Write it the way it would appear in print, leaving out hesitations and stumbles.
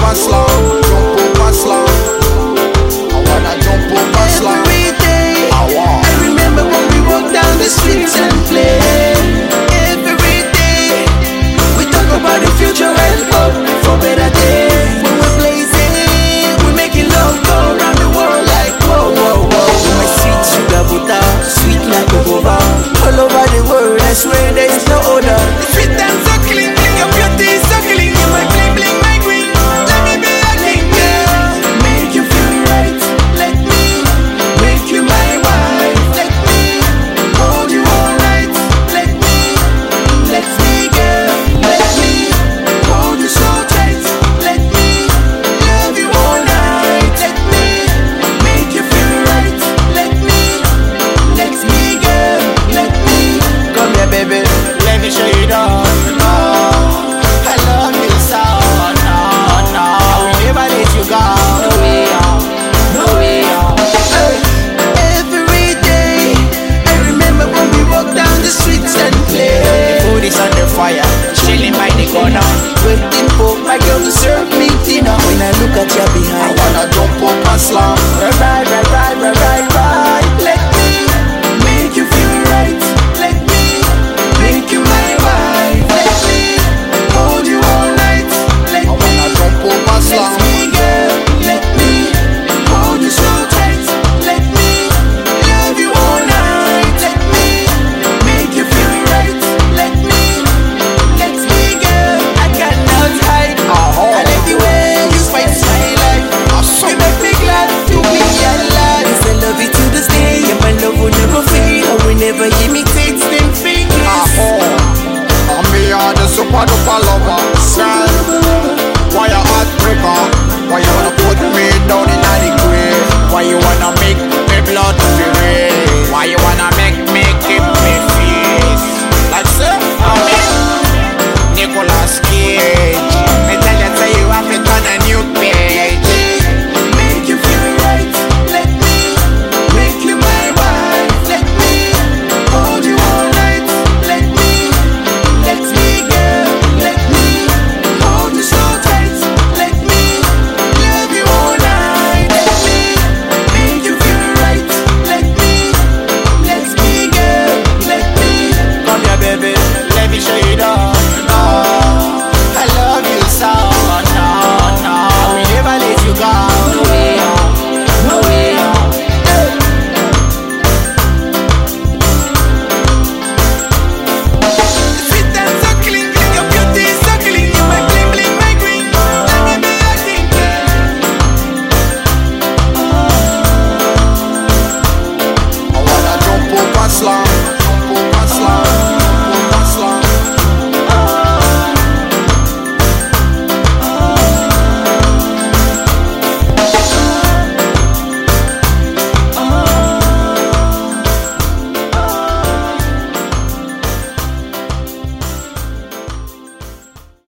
over slam, jump over slam. I wanna jump over slam. Every day, I remember when we walk down the streets and play. Every day, we talk about the future and hope for better days. When we're blazing, we're making love go around the world like whoa, whoa, whoa. My sweet sugar butter, sweet like a guava. All over the world, I swear there is no other. The sweet and so clean, your beauty is so clean. You my bling bling, my queen. Let me be a king, girl. Make you feel right. Let me make you my wife. Let me hold you all night. Let me, girl. Let me hold you so tight. Let me love you all night. Let me make you feel right. Let me, girl. Let me come here, baby. Let me show you down. No, I love you so. No, no, I will never let you go. No way, no way. Every day, I remember when we walk down the streets and play. The food is on the fire, chilling by the corner, waiting for my girl to serve me dinner. When I look at your I behind, wanna jump over slam. right. Let me make you feel right. Let me make you my wife. Let me hold you all night. Let I wanna me, jump over let slam. me, girl. Let me hold you so tight. Let me love you all night. Let me make you feel right. Let me, girl. I cannot hide. I like the way you spice my life. You make me glad to be alive. Yes, I love you to this day, and my love will never fade. I will never imitate them fingers. I'm me, the super duper lover. Girl,